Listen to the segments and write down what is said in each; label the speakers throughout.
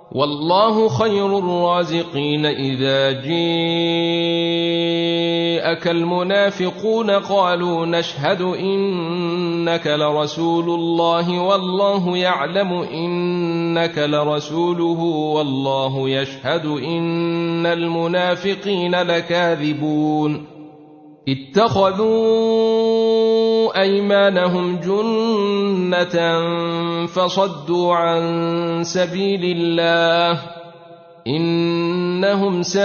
Speaker 1: والله خير الرازقين. إذا جاءك المنافقون قالوا نشهد إنك لرسول الله والله يعلم إنك لرسوله والله يشهد إن المنافقين لكاذبون. اتخذوا أيمانهم جنة فصدوا عن سبيل الله إنهم ساء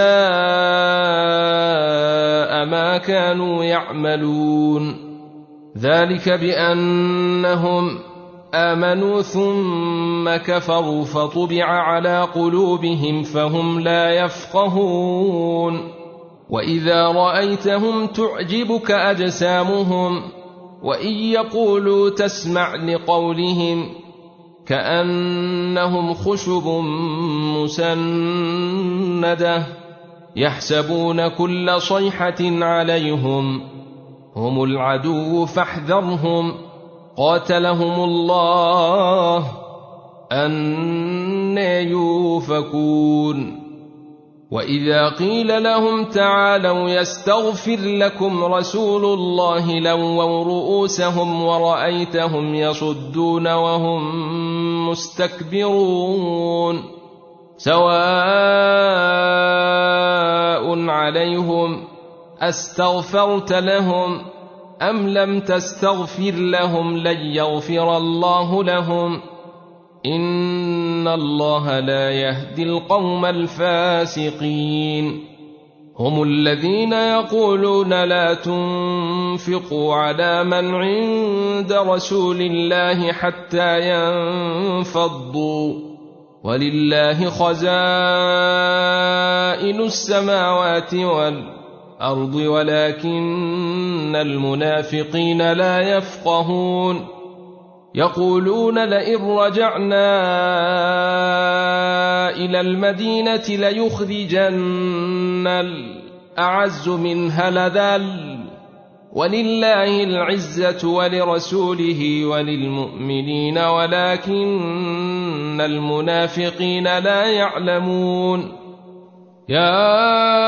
Speaker 1: ما كانوا يعملون. ذلك بأنهم آمنوا ثم كفروا فطبع على قلوبهم فهم لا يفقهون. وإذا رأيتهم تعجبك أجسامهم وإن يقولوا تسمع لقولهم كأنهم خشب مسندة يحسبون كل صيحة عليهم هم العدو فاحذرهم قاتلهم الله أنى يؤفكون. وإذا قيل لهم تعالوا يستغفر لكم رسول الله لووا رؤوسهم ورأيتهم يصدون وهم مستكبرون. سواء عليهم أستغفرت لهم أم لم تستغفر لهم لن يغفر الله لهم إن الله لا يهدي القوم الفاسقين. هم الذين يقولون لا تنفقوا على من عند رسول الله حتى ينفضوا ولله خزائن السماوات والأرض ولكن المنافقين لا يفقهون. يقولون لئن رجعنا إلى المدينة ليخرجن الأعز منها الأذل ولله العزة ولرسوله وللمؤمنين ولكن المنافقين لا يعلمون. يا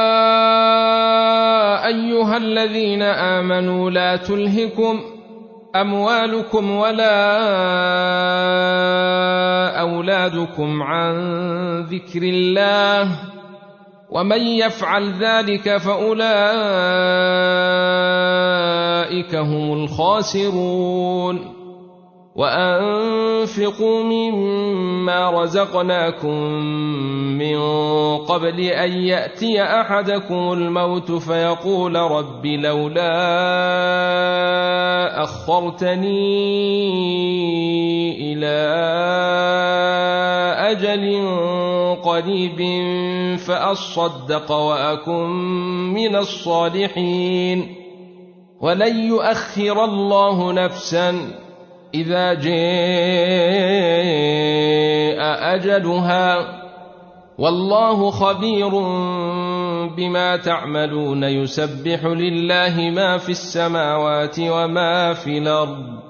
Speaker 1: أيها الذين آمنوا لا تلهكم أموالكم ولا أولادكم عن ذكر الله ومن يفعل ذلك فأولئك هم الخاسرون. وأنفقوا مما رزقناكم من قبل أن يأتي أحدكم الموت فيقول رب لولا أخرتني إلى أجل قريب فأصدق وأكن من الصالحين ولن يؤخر الله نفسا إذا جاء أجلها والله خبير بما تعملون. يسبح لله ما في السماوات وما في الأرض